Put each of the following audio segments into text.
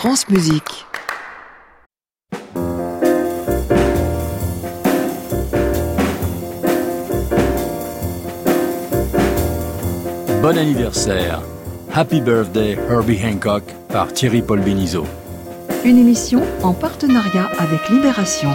France Musique. Bon anniversaire. Happy Birthday Herbie Hancock par Thierry-Paul Bénizeau. Une émission en partenariat avec Libération.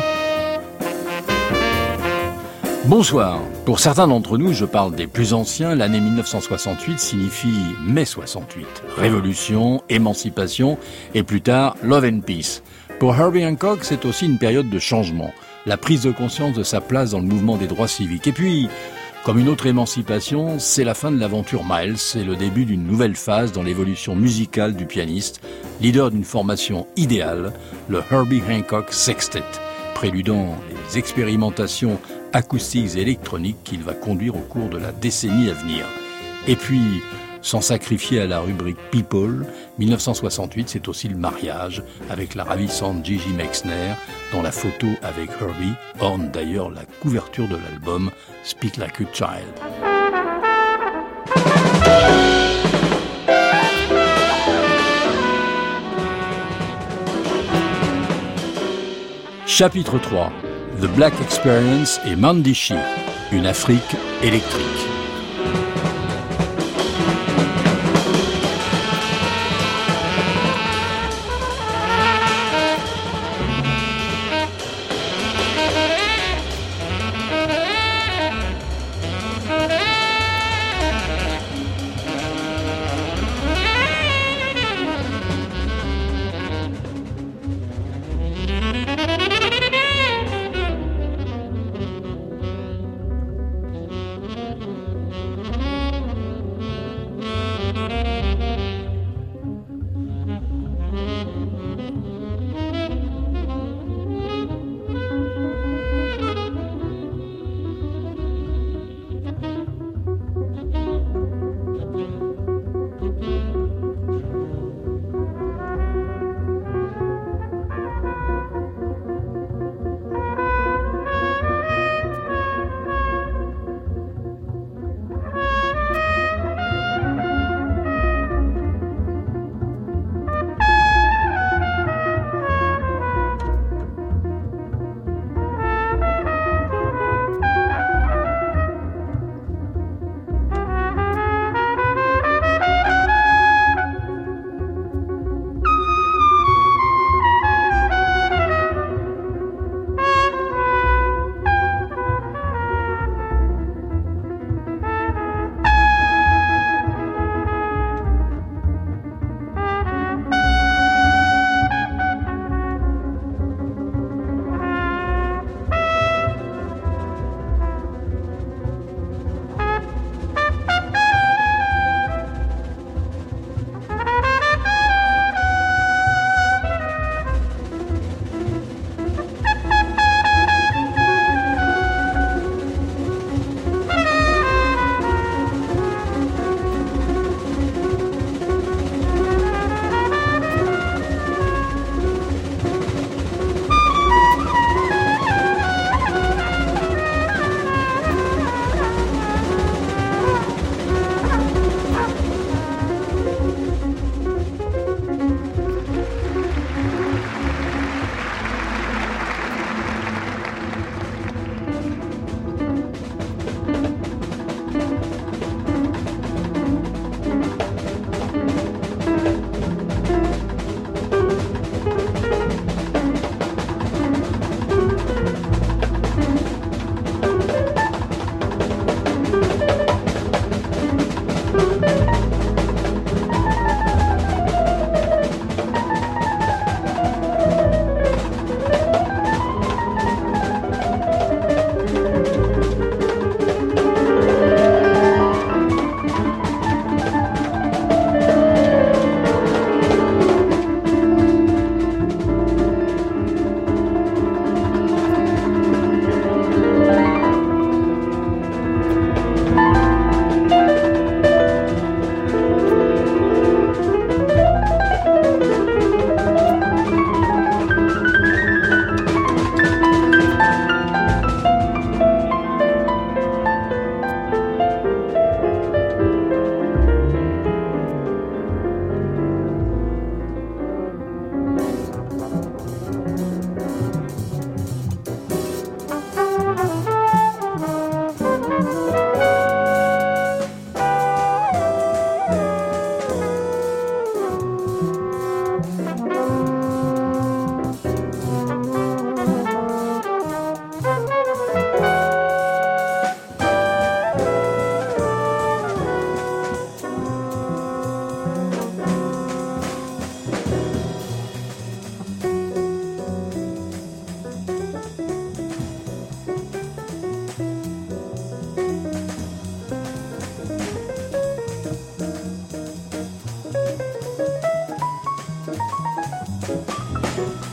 Bonsoir. Pour certains d'entre nous, je parle des plus anciens, l'année 1968 signifie mai 68. Révolution, émancipation et plus tard Love and Peace. Pour Herbie Hancock, c'est aussi une période de changement. La prise de conscience de sa place dans le mouvement des droits civiques. Et puis, comme une autre émancipation, c'est la fin de l'aventure Miles et le début d'une nouvelle phase dans l'évolution musicale du pianiste, leader d'une formation idéale, le Herbie Hancock Sextet, préludant les expérimentations acoustiques et électroniques qu'il va conduire au cours de la décennie à venir. Et puis, sans sacrifier à la rubrique People, 1968, c'est aussi le mariage avec la ravissante Gigi Meixner, dont la photo avec Herbie orne d'ailleurs la couverture de l'album Speak Like a Child. Chapitre 3. The Black Experience et Mandishi, une Afrique électrique.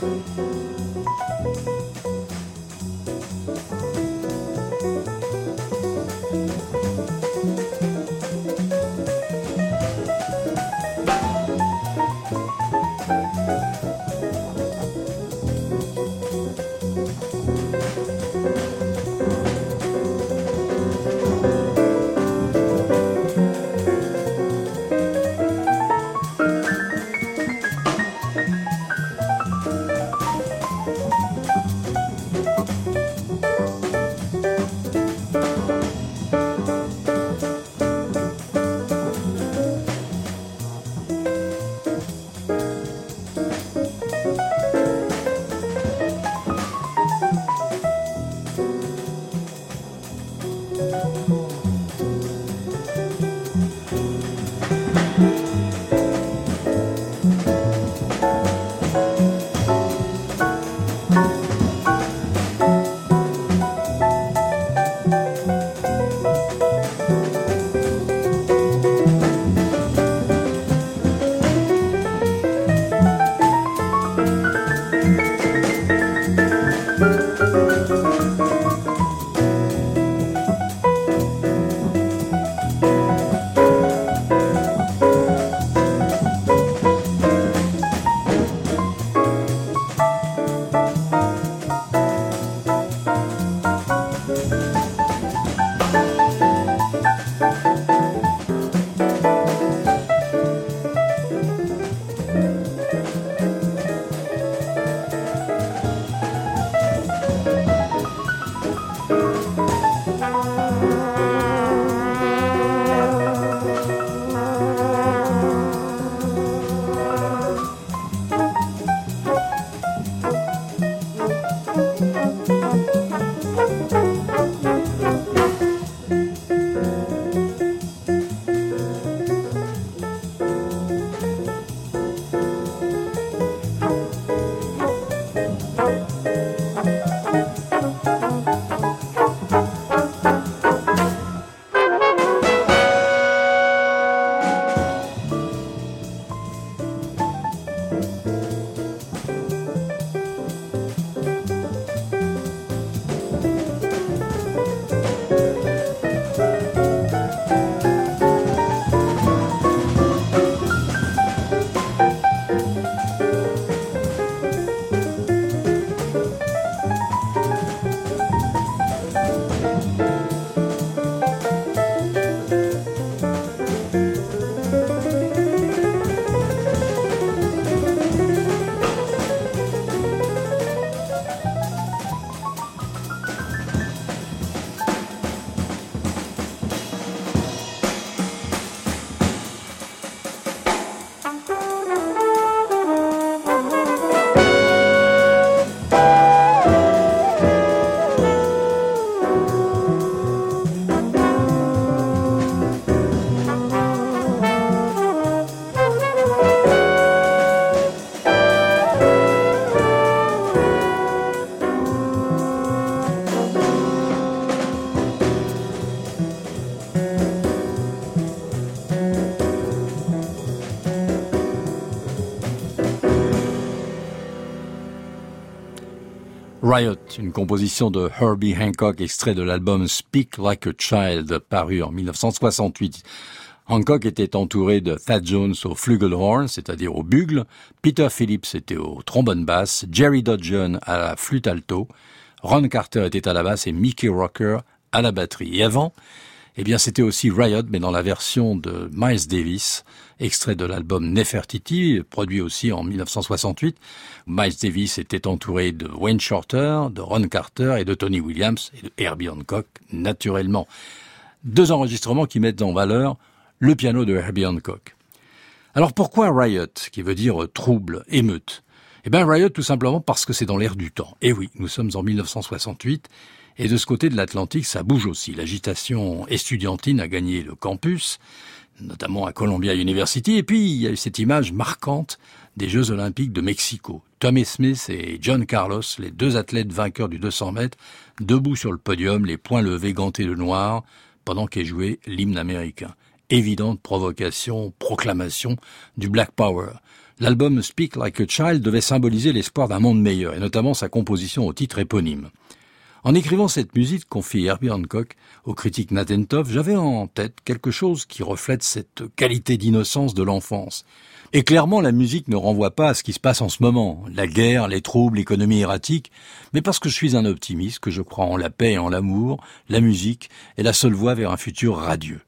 Riot, une composition de Herbie Hancock, extrait de l'album Speak Like a Child, paru en 1968. Hancock était entouré de Thad Jones au flugelhorn, c'est-à-dire au bugle, Peter Phillips était au trombone basse, Jerry Dudgeon à la flûte alto, Ron Carter était à la basse et Mickey Rocker à la batterie. Et avant, eh bien, c'était aussi Riot, mais dans la version de Miles Davis, extrait de l'album Nefertiti, produit aussi en 1968. Miles Davis était entouré de Wayne Shorter, de Ron Carter et de Tony Williams et de Herbie Hancock, naturellement. Deux enregistrements qui mettent en valeur le piano de Herbie Hancock. Alors pourquoi Riot, qui veut dire trouble, émeute? Eh bien Riot tout simplement parce que c'est dans l'air du temps. Et oui, nous sommes en 1968, et de ce côté de l'Atlantique, ça bouge aussi. L'agitation estudiantine a gagné le campus, notamment à Columbia University, et puis il y a eu cette image marquante des Jeux Olympiques de Mexico. Tommy Smith et John Carlos, les deux athlètes vainqueurs du 200 mètres, debout sur le podium, les poings levés, gantés de noir, pendant qu'est joué l'hymne américain. Évidente provocation, proclamation du Black Power. L'album Speak Like a Child devait symboliser l'espoir d'un monde meilleur, et notamment sa composition au titre éponyme. En écrivant cette musique, confie Herbie Hancock au critique Nathan Toff, j'avais en tête quelque chose qui reflète cette qualité d'innocence de l'enfance. Et clairement, la musique ne renvoie pas à ce qui se passe en ce moment, la guerre, les troubles, l'économie erratique, mais parce que je suis un optimiste, que je crois en la paix et en l'amour, la musique est la seule voie vers un futur radieux.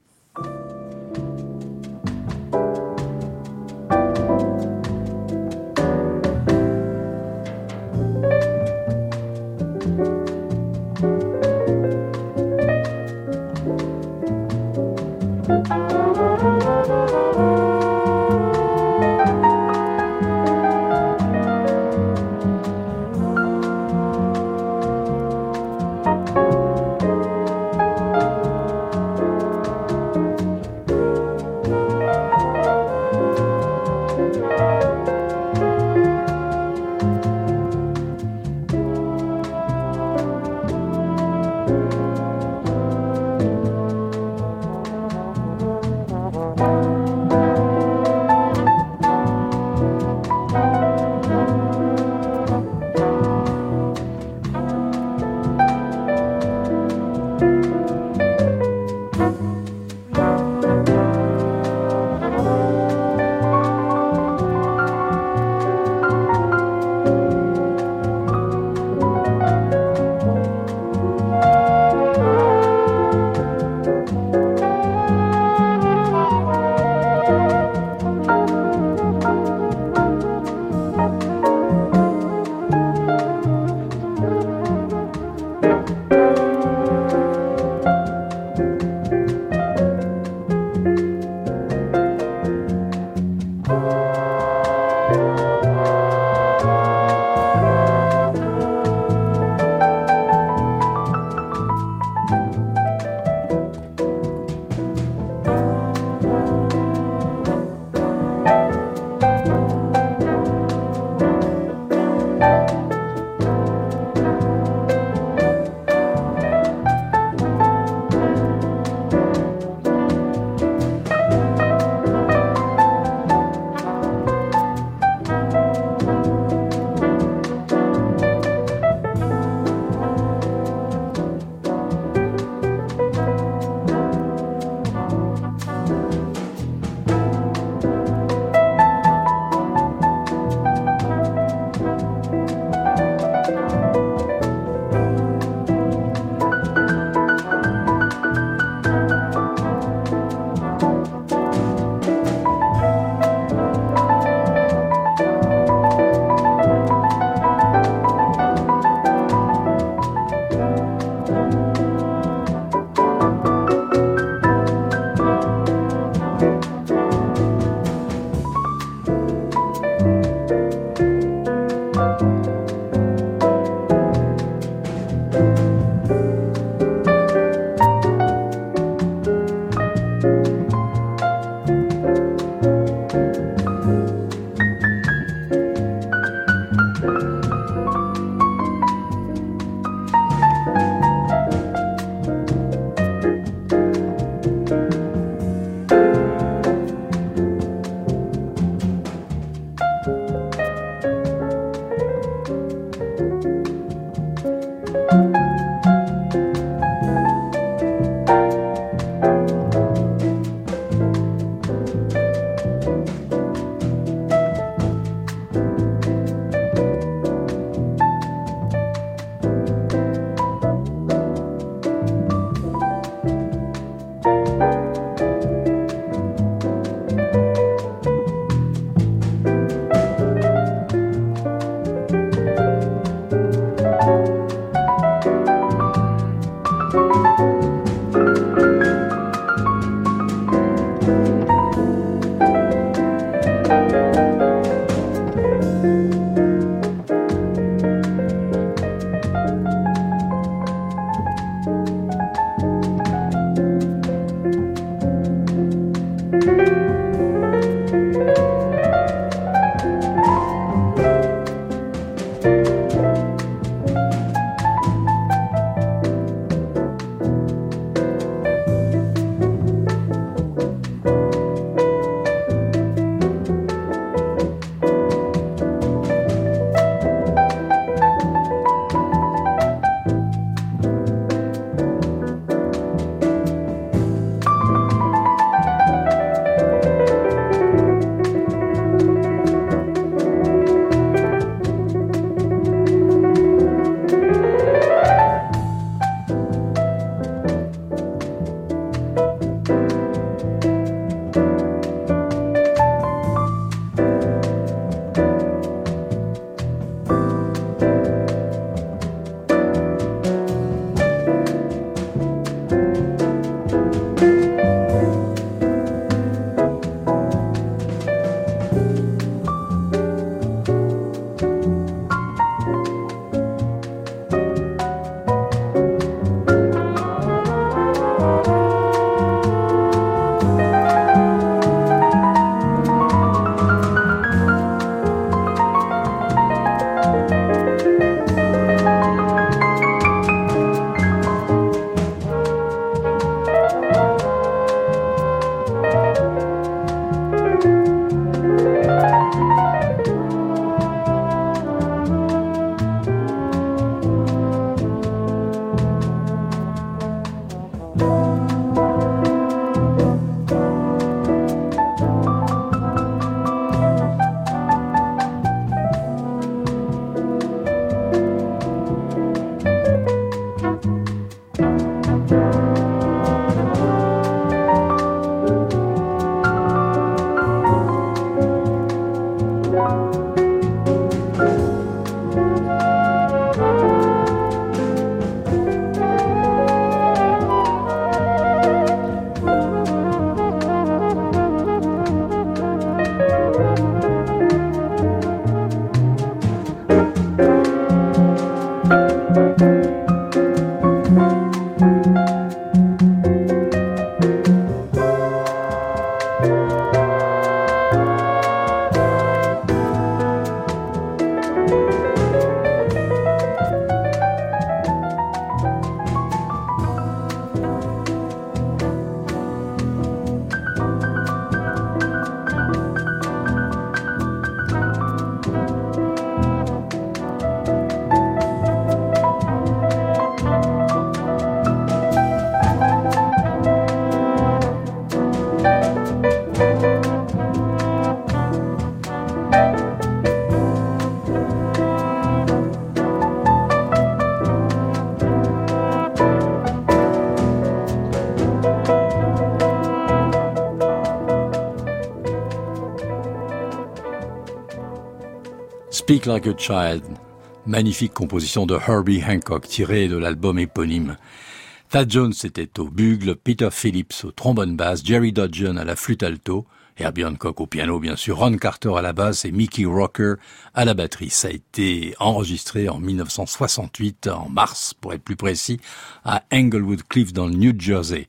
Speak Like a Child, magnifique composition de Herbie Hancock tirée de l'album éponyme. Thad Jones était au bugle, Peter Phillips au trombone basse, Jerry Dudgeon à la flûte alto, Herbie Hancock au piano bien sûr, Ron Carter à la basse et Mickey Rocker à la batterie. Ça a été enregistré en 1968, en mars pour être plus précis, à Englewood Cliff dans le New Jersey.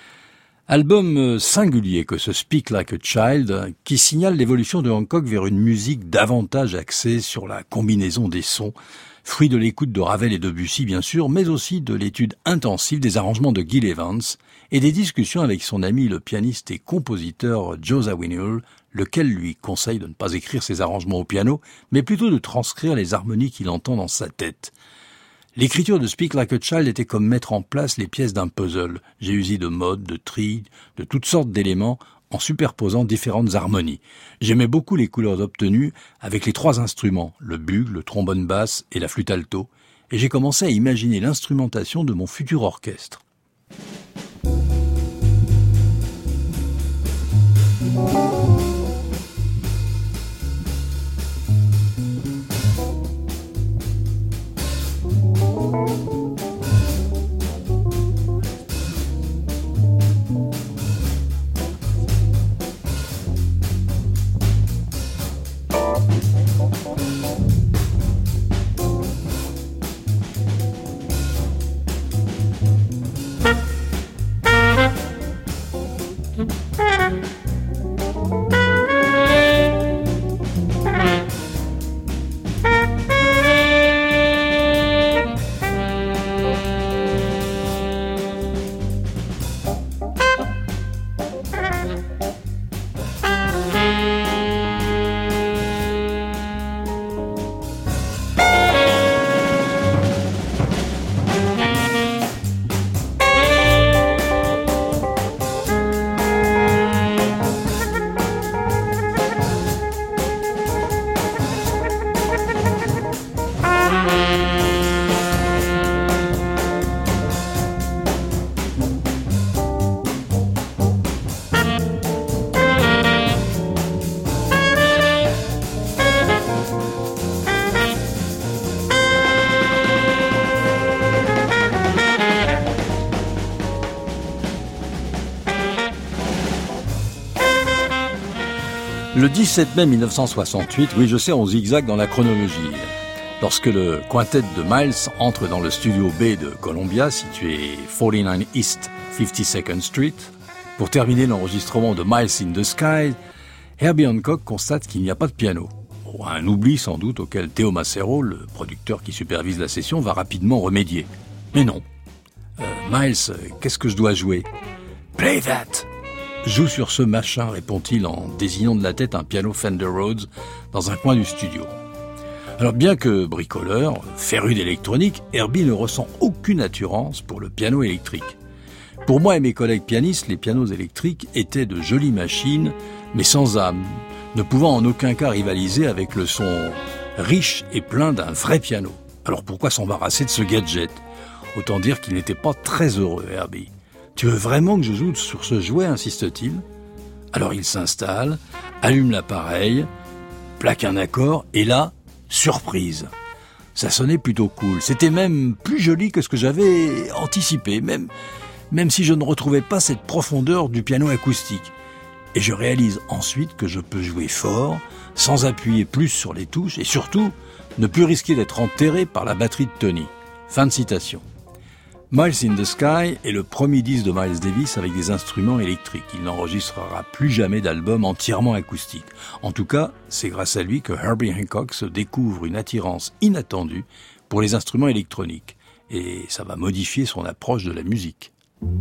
Album singulier que ce Speak Like a Child, qui signale l'évolution de Hancock vers une musique davantage axée sur la combinaison des sons, fruit de l'écoute de Ravel et Debussy bien sûr, mais aussi de l'étude intensive des arrangements de Gil Evans et des discussions avec son ami le pianiste et compositeur Joe Zawinul, lequel lui conseille de ne pas écrire ses arrangements au piano, mais plutôt de transcrire les harmonies qu'il entend dans sa tête. L'écriture de Speak Like a Child était comme mettre en place les pièces d'un puzzle. J'ai usé de modes, de trilles, de toutes sortes d'éléments en superposant différentes harmonies. J'aimais beaucoup les couleurs obtenues avec les trois instruments, le bugle, le trombone basse et la flûte alto, et j'ai commencé à imaginer l'instrumentation de mon futur orchestre. Le 17 mai 1968, oui je sais, on zigzague dans la chronologie. Lorsque le quintet de Miles entre dans le studio B de Columbia, situé 49 East 52nd Street, pour terminer l'enregistrement de Miles in the Sky, Herbie Hancock constate qu'il n'y a pas de piano. Un oubli sans doute auquel Theo Macero, le producteur qui supervise la session, va rapidement remédier. Mais non. Miles, qu'est-ce que je dois jouer? Play that! Joue sur ce machin, répond-il en désignant de la tête un piano Fender Rhodes dans un coin du studio. Alors bien que bricoleur, féru d'électronique, Herbie ne ressent aucune attirance pour le piano électrique. Pour moi et mes collègues pianistes, les pianos électriques étaient de jolies machines, mais sans âme, ne pouvant en aucun cas rivaliser avec le son riche et plein d'un vrai piano. Alors pourquoi s'embarrasser de ce gadget? Autant dire qu'il n'était pas très heureux, Herbie. « Tu veux vraiment que je joue sur ce jouet » insiste-t-il. Alors il s'installe, allume l'appareil, plaque un accord, et là, surprise. Ça sonnait plutôt cool. C'était même plus joli que ce que j'avais anticipé, même si je ne retrouvais pas cette profondeur du piano acoustique. Et je réalise ensuite que je peux jouer fort, sans appuyer plus sur les touches, et surtout, ne plus risquer d'être enterré par la batterie de Tony. Fin de citation. Miles in the Sky est le premier disque de Miles Davis avec des instruments électriques. Il n'enregistrera plus jamais d'album entièrement acoustique. En tout cas, c'est grâce à lui que Herbie Hancock se découvre une attirance inattendue pour les instruments électroniques. Et ça va modifier son approche de la musique.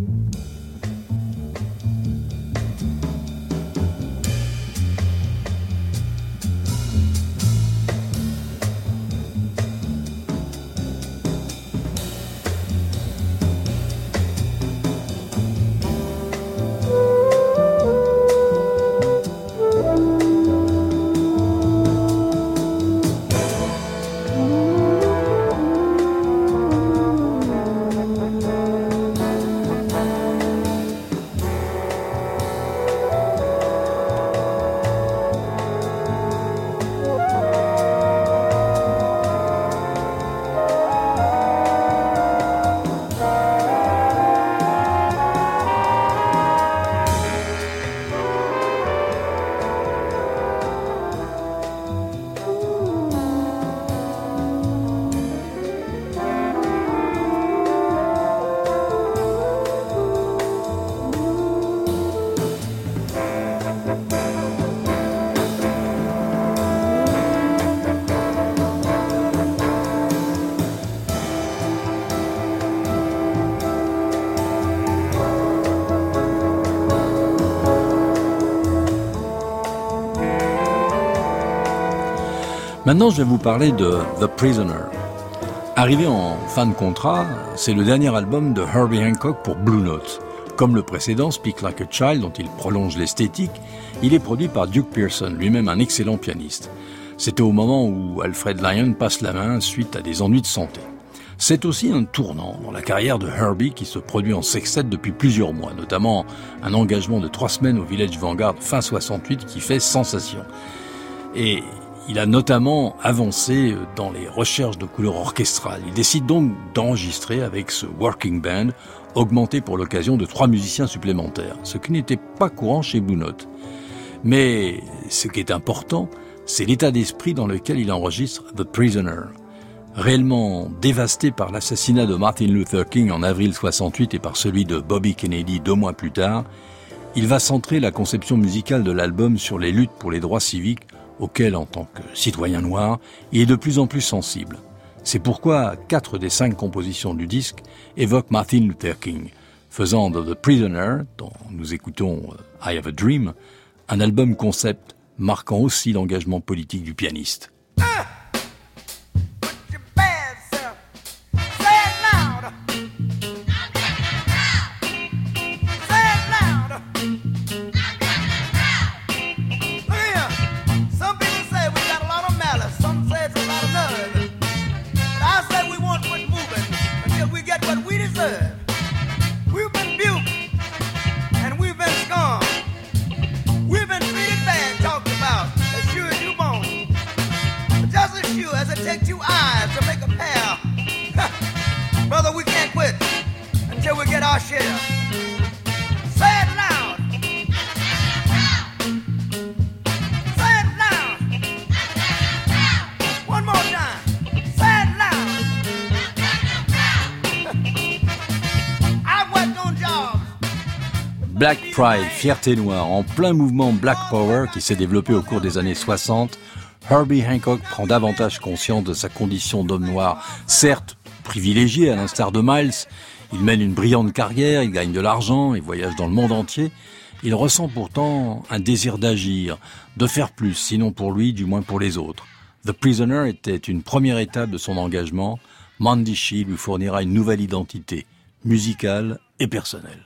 Maintenant, je vais vous parler de The Prisoner. Arrivé en fin de contrat, c'est le dernier album de Herbie Hancock pour Blue Note. Comme le précédent, Speak Like a Child, dont il prolonge l'esthétique, il est produit par Duke Pearson, lui-même un excellent pianiste. C'était au moment où Alfred Lion passe la main suite à des ennuis de santé. C'est aussi un tournant dans la carrière de Herbie qui se produit en sextet depuis plusieurs mois, notamment un engagement de 3 semaines au Village Vanguard fin 68 qui fait sensation. Et il a notamment avancé dans les recherches de couleurs orchestrales. Il décide donc d'enregistrer avec ce working band, augmenté pour l'occasion de 3 musiciens supplémentaires, ce qui n'était pas courant chez Blue Note. Mais ce qui est important, c'est l'état d'esprit dans lequel il enregistre The Prisoner. Réellement dévasté par l'assassinat de Martin Luther King en avril 68 et par celui de Bobby Kennedy 2 mois plus tard, il va centrer la conception musicale de l'album sur les luttes pour les droits civiques auquel, en tant que citoyen noir, il est de plus en plus sensible. C'est pourquoi 4 des 5 compositions du disque évoquent Martin Luther King, faisant de The Prisoner, dont nous écoutons I Have a Dream, un album concept marquant aussi l'engagement politique du pianiste. Black Pride, fierté noire, en plein mouvement Black Power qui s'est développé au cours des années 60, Herbie Hancock prend davantage conscience de sa condition d'homme noir, certes privilégié à l'instar de Miles. Il mène une brillante carrière, il gagne de l'argent, il voyage dans le monde entier. Il ressent pourtant un désir d'agir, de faire plus, sinon pour lui, du moins pour les autres. The Prisoner était une première étape de son engagement. Mandici lui fournira une nouvelle identité, musicale et personnelle.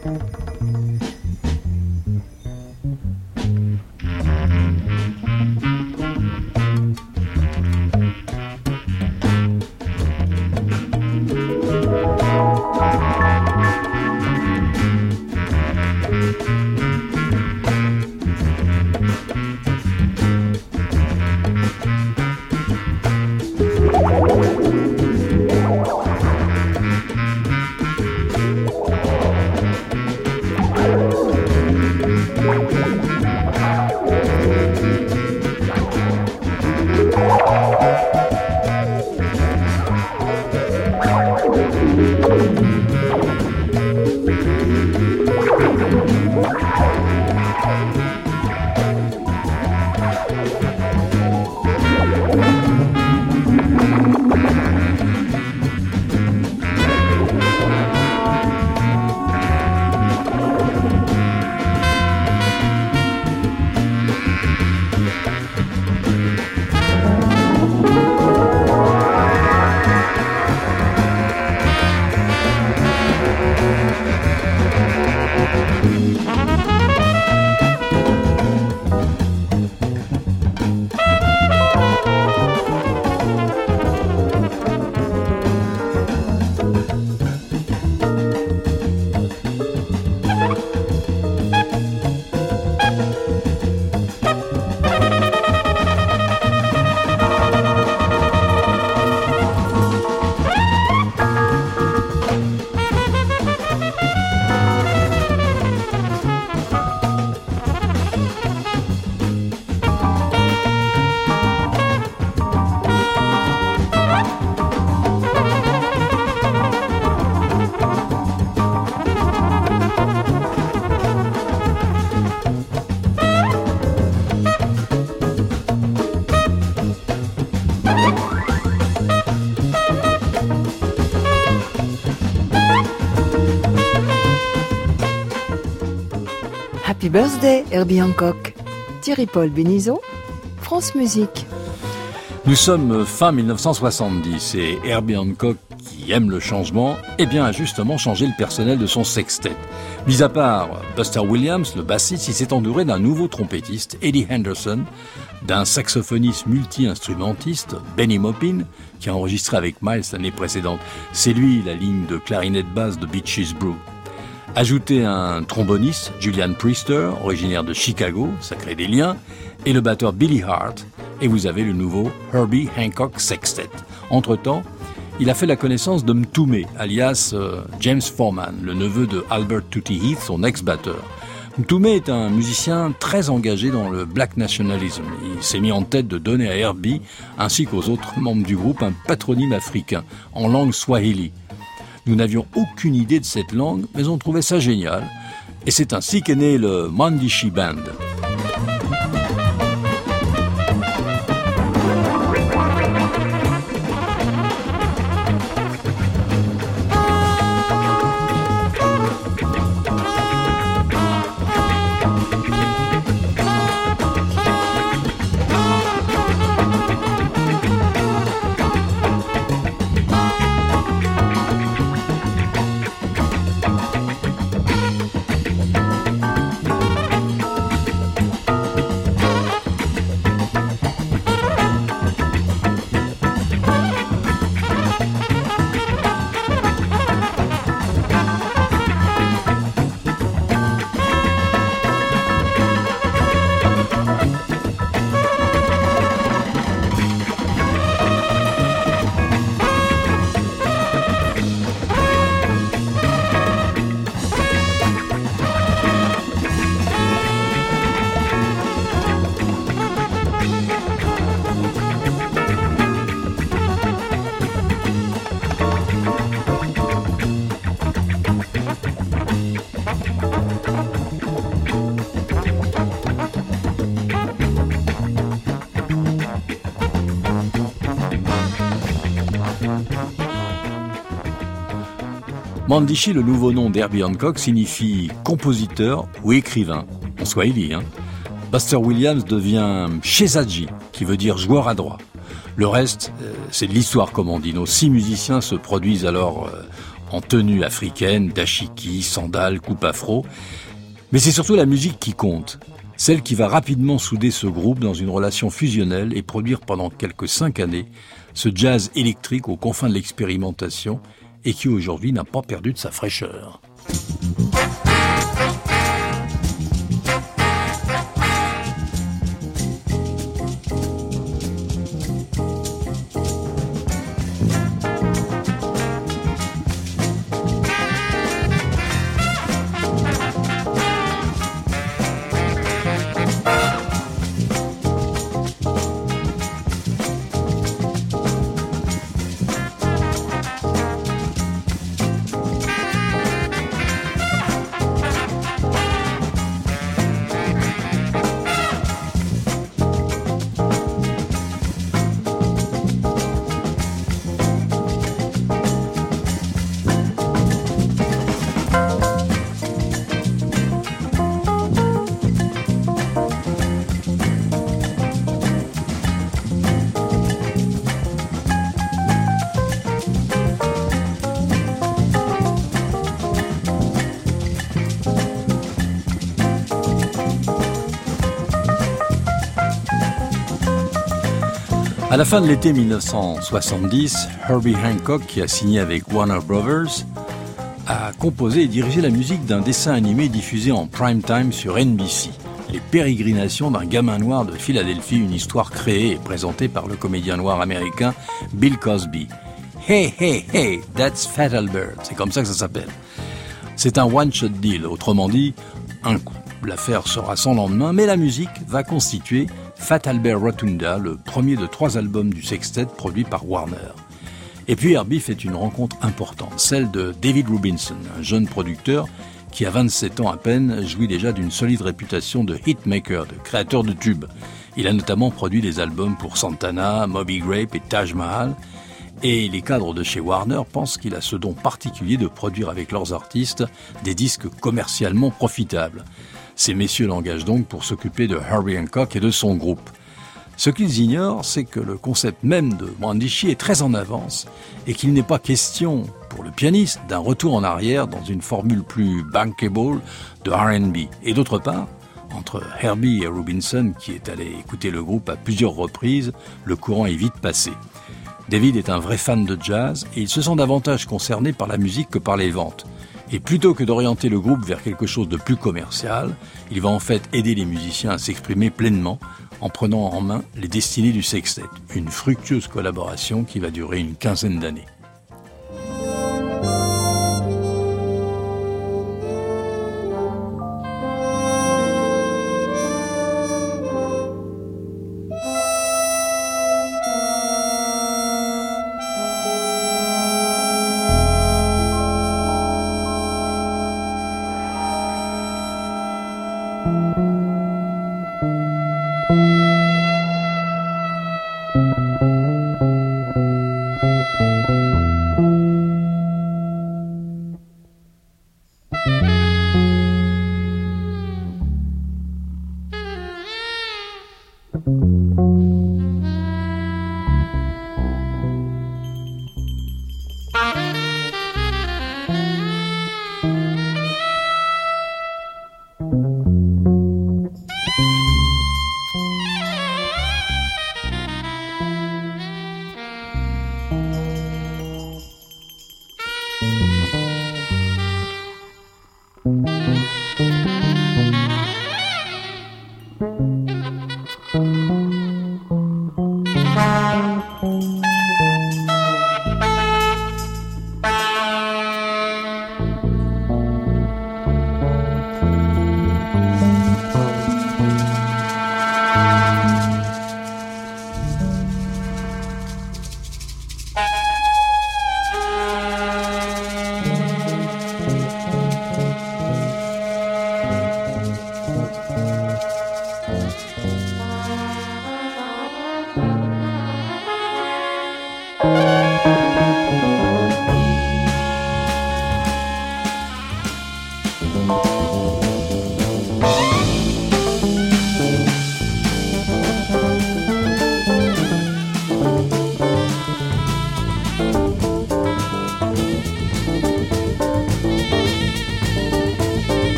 Happy Birthday, Herbie Hancock. Thierry-Paul Bénizeau, France Musique. Nous sommes fin 1970 et Herbie Hancock, qui aime le changement, a justement changé le personnel de son sextet. Mis à part Buster Williams, le bassiste, il s'est entouré d'un nouveau trompettiste, Eddie Henderson, d'un saxophoniste multi-instrumentiste, Benny Maupin, qui a enregistré avec Miles l'année précédente. C'est lui la ligne de clarinette basse de Beaches Brew. Ajoutez un tromboniste, Julian Priester, originaire de Chicago, ça crée des liens, et le batteur Billy Hart, et vous avez le nouveau Herbie Hancock Sextet. Entre-temps, il a fait la connaissance de Mtume, alias James Foreman, le neveu de Albert Tutti Heath, son ex-batteur. Mtume est un musicien très engagé dans le black nationalism. Il s'est mis en tête de donner à Herbie, ainsi qu'aux autres membres du groupe, un patronyme africain, en langue swahili. Nous n'avions aucune idée de cette langue, mais on trouvait ça génial. Et c'est ainsi qu'est né le Mandishi Band. Mandishi, le nouveau nom d'Herbie Hancock, signifie compositeur ou écrivain, en swahili. Buster Williams devient Chezaji, qui veut dire joueur à droit. Le reste, c'est de l'histoire, comme on dit. Nos 6 musiciens se produisent alors en tenue africaine, dashiki, sandales, coupe afro. Mais c'est surtout la musique qui compte, celle qui va rapidement souder ce groupe dans une relation fusionnelle et produire pendant quelques 5 années ce jazz électrique aux confins de l'expérimentation et qui aujourd'hui n'a pas perdu de sa fraîcheur. À la fin de l'été 1970, Herbie Hancock, qui a signé avec Warner Brothers, a composé et dirigé la musique d'un dessin animé diffusé en prime time sur NBC. Les pérégrinations d'un gamin noir de Philadelphie, une histoire créée et présentée par le comédien noir américain Bill Cosby. Hey, hey, hey, that's Fat Albert. C'est comme ça que ça s'appelle. C'est un one-shot deal, autrement dit, un coup. L'affaire sera sans lendemain, mais la musique va constituer Fat Albert Rotunda, le premier de 3 albums du sextet produit par Warner. Et puis Herbie fait une rencontre importante, celle de David Rubinson, un jeune producteur qui à 27 ans à peine jouit déjà d'une solide réputation de hitmaker, de créateur de tubes. Il a notamment produit des albums pour Santana, Moby Grape et Taj Mahal, et les cadres de chez Warner pensent qu'il a ce don particulier de produire avec leurs artistes des disques commercialement profitables. Ces messieurs l'engagent donc pour s'occuper de Herbie Hancock et de son groupe. Ce qu'ils ignorent, c'est que le concept même de Brandishy est très en avance et qu'il n'est pas question, pour le pianiste, d'un retour en arrière dans une formule plus bankable de R&B. Et d'autre part, entre Herbie et Rubinson, qui est allé écouter le groupe à plusieurs reprises, le courant est vite passé. David est un vrai fan de jazz et il se sent davantage concerné par la musique que par les ventes. Et plutôt que d'orienter le groupe vers quelque chose de plus commercial, il va en fait aider les musiciens à s'exprimer pleinement en prenant en main les destinées du sextet. Une fructueuse collaboration qui va durer une 15aine d'années.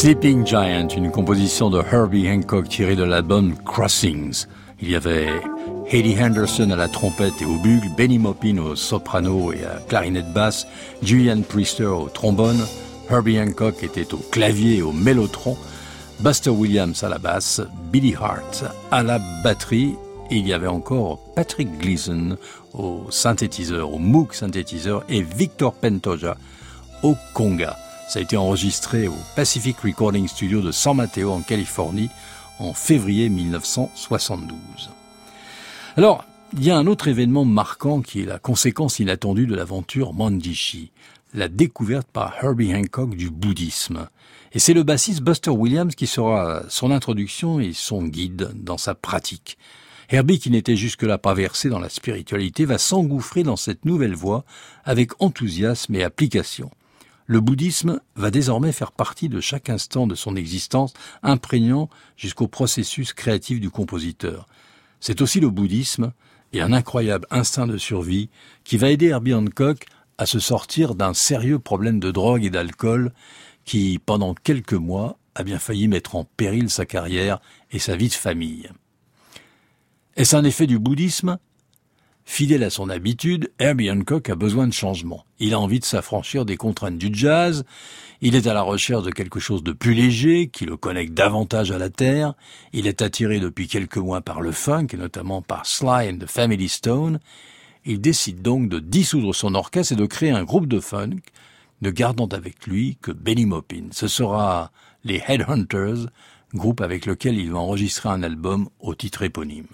Sleeping Giant, une composition de Herbie Hancock tirée de l'album Crossings. Il y avait Eddie Henderson à la trompette et au bugle, Benny Maupin au soprano et à clarinette basse, Julian Priester au trombone, Herbie Hancock était au clavier et au mélotron, Buster Williams à la basse, Billy Hart à la batterie, et il y avait encore Patrick Gleason au synthétiseur, au Moog synthétiseur, et Victor Pantoja au conga. Ça a été enregistré au Pacific Recording Studio de San Mateo en Californie en février 1972. Alors, il y a un autre événement marquant qui est la conséquence inattendue de l'aventure Mandishi, la découverte par Herbie Hancock du bouddhisme. Et c'est le bassiste Buster Williams qui sera son introduction et son guide dans sa pratique. Herbie, qui n'était jusque-là pas versé dans la spiritualité, va s'engouffrer dans cette nouvelle voie avec enthousiasme et application. Le bouddhisme va désormais faire partie de chaque instant de son existence, imprégnant jusqu'au processus créatif du compositeur. C'est aussi le bouddhisme et un incroyable instinct de survie qui va aider Herbie Hancock à se sortir d'un sérieux problème de drogue et d'alcool qui, pendant quelques mois, a bien failli mettre en péril sa carrière et sa vie de famille. Est-ce un effet du bouddhisme ? Fidèle à son habitude, Herbie Hancock a besoin de changement. Il a envie de s'affranchir des contraintes du jazz, il est à la recherche de quelque chose de plus léger, qui le connecte davantage à la terre, il est attiré depuis quelques mois par le funk, et notamment par Sly and the Family Stone. Il décide donc de dissoudre son orchestre et de créer un groupe de funk, ne gardant avec lui que Benny Maupin. Ce sera les Headhunters, groupe avec lequel il va enregistrer un album au titre éponyme.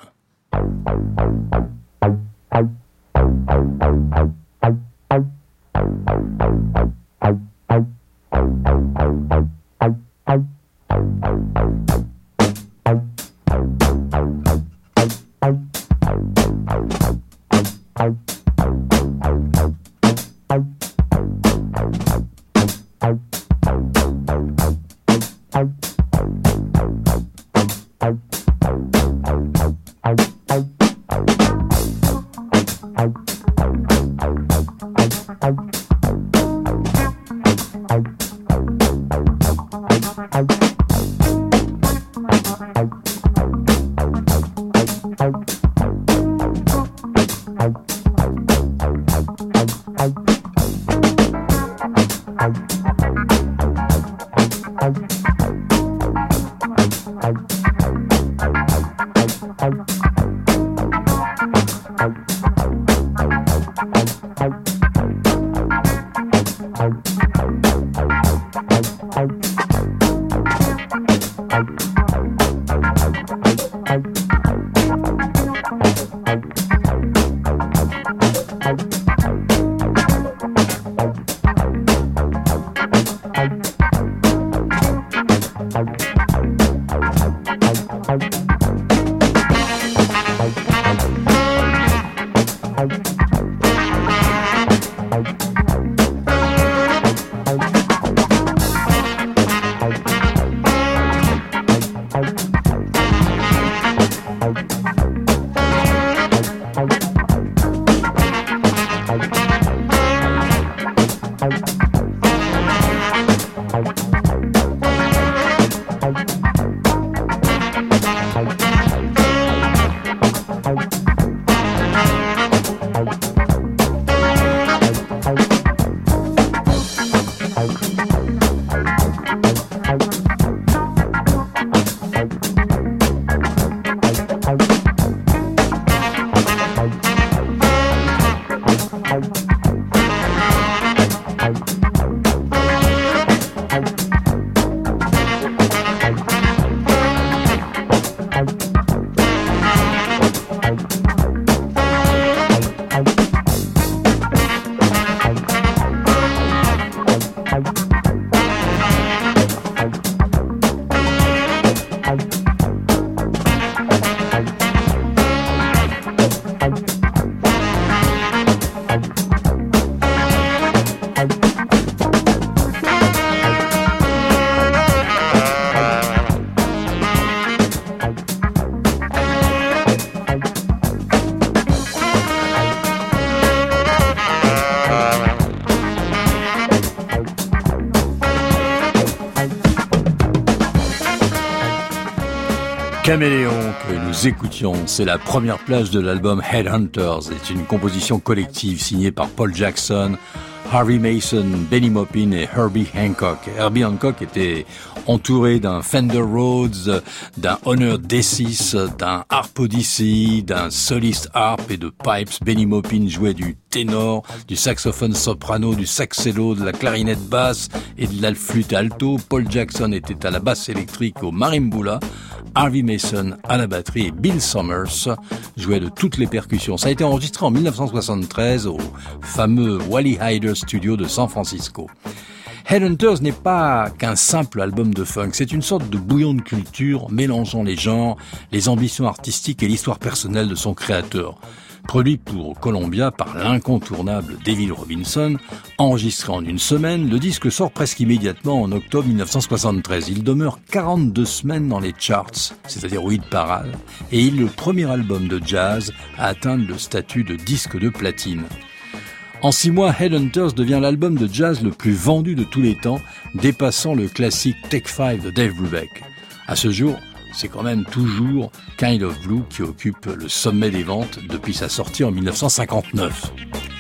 Caméléon que nous écoutions, c'est la première plage de l'album Headhunters. C'est une composition collective signée par Paul Jackson, Harvey Mason, Benny Maupin et Herbie Hancock. Herbie Hancock était entouré d'un Fender Rhodes, d'un Honor D6, d'un Harp Odyssey, d'un soliste harp et de pipes. Benny Maupin jouait du ténor, du saxophone soprano, du saxello, de la clarinette basse et de la flûte alto. Paul Jackson était à la basse électrique au marimbula. Harvey Mason à la batterie et Bill Summers jouait de toutes les percussions. Ça a été enregistré en 1973 au fameux Wally Heider Studio de San Francisco. Headhunters n'est pas qu'un simple album de funk, c'est une sorte de bouillon de culture mélangeant les genres, les ambitions artistiques et l'histoire personnelle de son créateur. Produit pour Columbia par l'incontournable David Robinson, enregistré en une semaine, le disque sort presque immédiatement en octobre 1973. Il demeure 42 semaines dans les charts, c'est-à-dire au hit parade, et il est le premier album de jazz à atteindre le statut de disque de platine. En 6 mois, Headhunters devient l'album de jazz le plus vendu de tous les temps, dépassant le classique Take 5 de Dave Brubeck. À ce jour, c'est quand même toujours Kind of Blue qui occupe le sommet des ventes depuis sa sortie en 1959.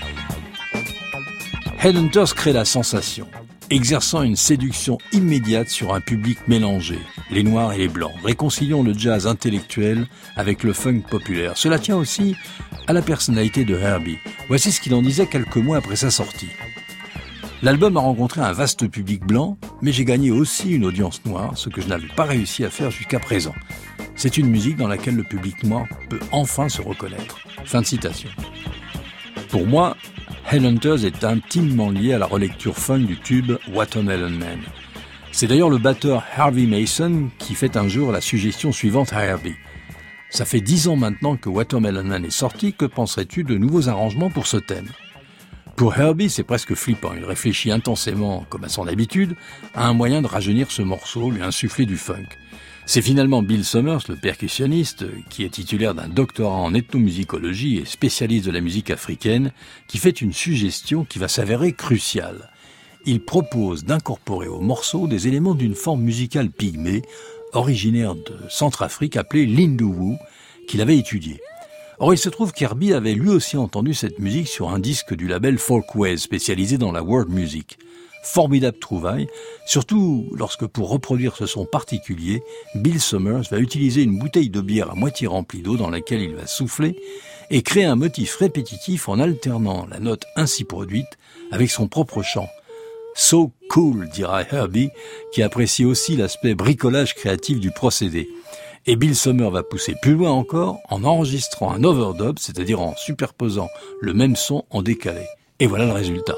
Headhunters crée la sensation, exerçant une séduction immédiate sur un public mélangé, les noirs et les blancs, réconciliant le jazz intellectuel avec le funk populaire. Cela tient aussi à la personnalité de Herbie. Voici ce qu'il en disait quelques mois après sa sortie. L'album a rencontré un vaste public blanc, mais j'ai gagné aussi une audience noire, ce que je n'avais pas réussi à faire jusqu'à présent. C'est une musique dans laquelle le public noir peut enfin se reconnaître. Fin de citation. Pour moi, Headhunters est intimement lié à la relecture funk du tube Watermelon Man. C'est d'ailleurs le batteur Harvey Mason qui fait un jour la suggestion suivante à Herbie. Ça fait 10 ans maintenant que Watermelon Man est sorti, que penserais-tu de nouveaux arrangements pour ce thème ? Pour Herbie, c'est presque flippant. Il réfléchit intensément, comme à son habitude, à un moyen de rajeunir ce morceau, lui insuffler du funk. C'est finalement Bill Summers, le percussionniste, qui est titulaire d'un doctorat en ethnomusicologie et spécialiste de la musique africaine, qui fait une suggestion qui va s'avérer cruciale. Il propose d'incorporer au morceau des éléments d'une forme musicale pygmée, originaire de Centrafrique, appelée l'Indowu, qu'il avait étudiée. Or, il se trouve qu'Herbie avait lui aussi entendu cette musique sur un disque du label Folkways, spécialisé dans la world music. Formidable trouvaille, surtout lorsque pour reproduire ce son particulier, Bill Summers va utiliser une bouteille de bière à moitié remplie d'eau dans laquelle il va souffler et créer un motif répétitif en alternant la note ainsi produite avec son propre chant. So cool, dira Herbie, qui apprécie aussi l'aspect bricolage créatif du procédé. Et Bill Summers va pousser plus loin encore en enregistrant un overdub, c'est-à-dire en superposant le même son en décalé. Et voilà le résultat.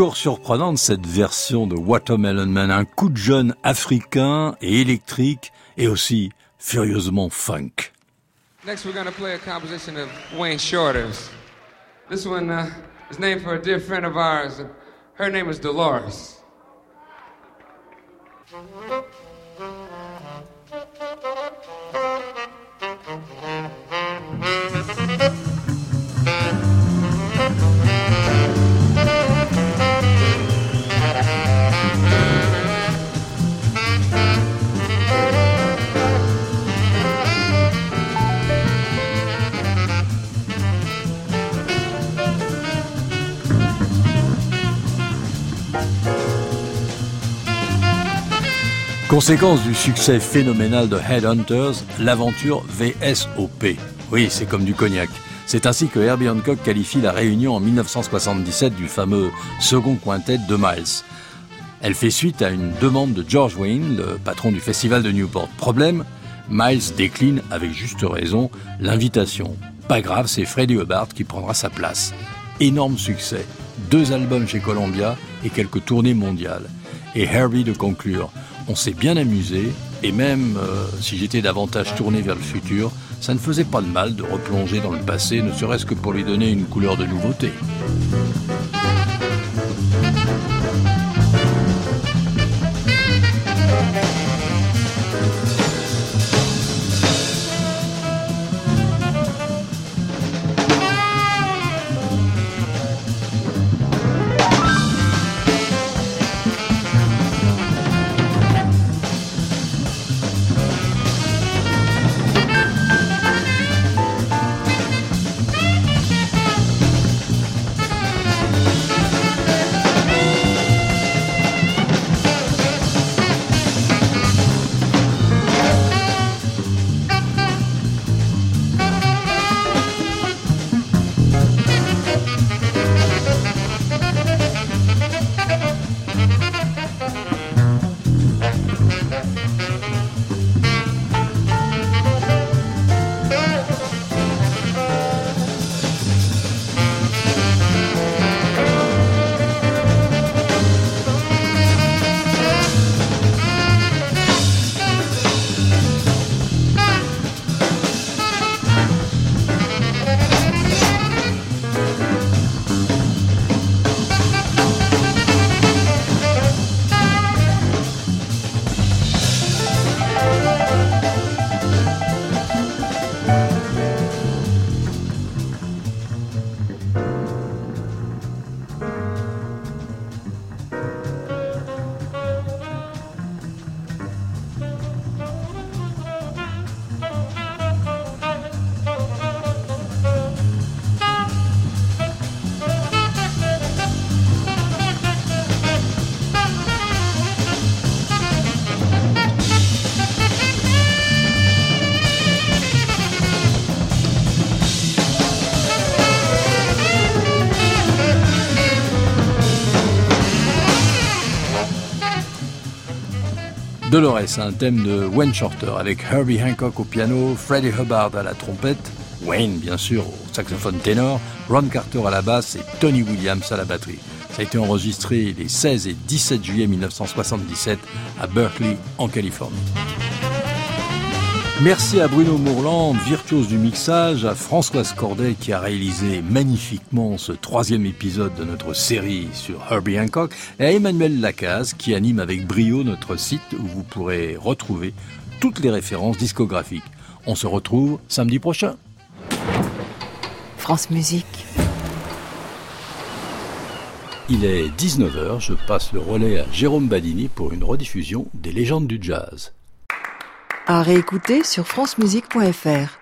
Toujours surprenante cette version de Watermelon Man, un coup de jeune africain et électrique et aussi furieusement funk. Next we're gonna play a composition of Wayne Shorter's. This one is named for a dear friend of ours. Her name is Dolores. Conséquence du succès phénoménal de Headhunters, l'aventure VSOP. Oui, c'est comme du cognac. C'est ainsi que Herbie Hancock qualifie la réunion en 1977 du fameux second quintet de Miles. Elle fait suite à une demande de George Wayne, le patron du festival de Newport. Problème, Miles décline, avec juste raison, l'invitation. Pas grave, c'est Freddie Hubbard qui prendra sa place. Énorme succès. 2 albums chez Columbia et quelques tournées mondiales. Et Herbie de conclure: on s'est bien amusé, et même si j'étais davantage tourné vers le futur, ça ne faisait pas de mal de replonger dans le passé, ne serait-ce que pour lui donner une couleur de nouveauté. Dolores, un thème de Wayne Shorter avec Herbie Hancock au piano, Freddie Hubbard à la trompette, Wayne bien sûr au saxophone ténor, Ron Carter à la basse et Tony Williams à la batterie. Ça a été enregistré les 16 et 17 juillet 1977 à Berkeley en Californie. Merci à Bruno Mourland, virtuose du mixage, à Françoise Corday qui a réalisé magnifiquement ce 3e épisode de notre série sur Herbie Hancock, et à Emmanuel Lacaze qui anime avec brio notre site où vous pourrez retrouver toutes les références discographiques. On se retrouve samedi prochain. France Musique. Il est 19h, je passe le relais à Jérôme Badini pour une rediffusion des légendes du jazz. À réécouter sur francemusique.fr.